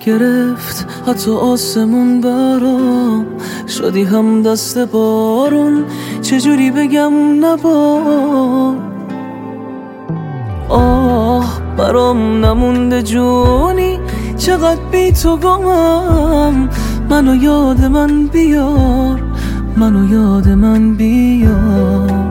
گرفت حتی آسمون برام، شدی هم دست بارون، چجوری بگم نبار. آه برام نمونده جونی، چقدر بی تو گمم. منو یاد من بیار، منو یاد من بیار.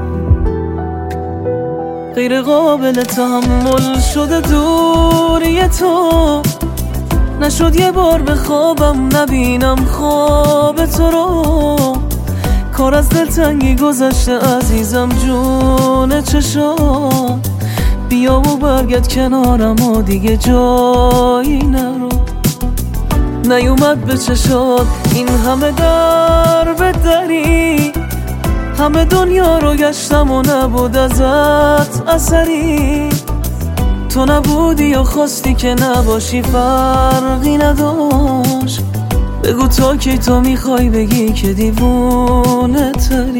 غیر قابل تحمل شده دوری تو، نشد یه بار به خوابم نبینم خواب تو رو. کار از دلتنگی گذشته عزیزم جون چشام، بیا و برگرد کنارم و دیگه جایی نرو. نیومد به چشات این همه در به دری، همه دنیا رو گشتم و نبود ازت اثری. تو نبودی یا خواستی که نباشی فرقی نداشت. بگو تا کی تو میخوای بگی که دیوونه تری.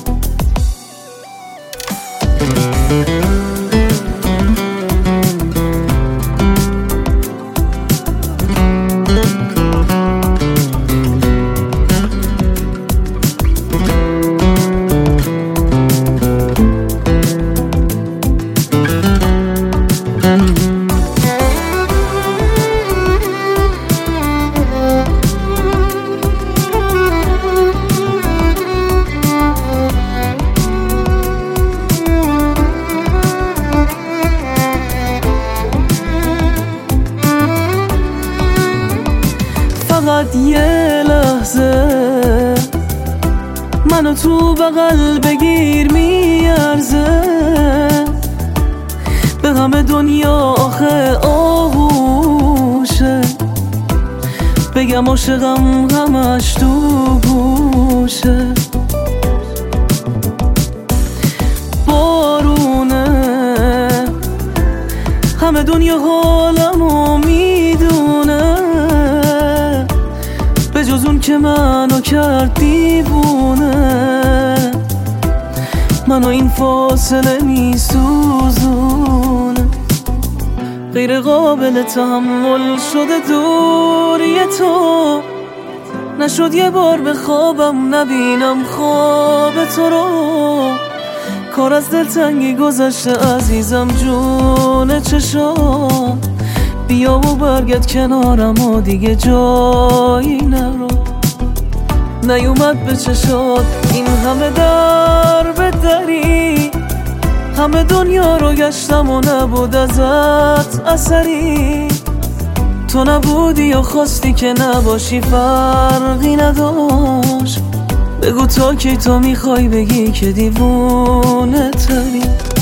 فقط یه لحظه منو تو بغل بگیر، میارزه به همه دنیا آخه آغوشه. بگم عاشقم همش تو گوشه. بارونه همه دنیا حالمو میدونه، به جز اون که منو کرد دیوونه. منو این فاصله میسوزونه. غیر قابل تحمل شده دوری تو، نشد یه بار به خوابم نبینم خواب تو رو. کار از دلتنگی گذشته عزیزم جون چشام، بیا و برگرد کنارم و دیگه جایی نرو. نیومد به چشات این همه در به دری، همه دنیا رو گشتم و نبود ازت اثری. تو نبودی یا خواستی که نباشی فرقی نداشت. بگو تا کی تو میخوای بگی که دیوونه تری.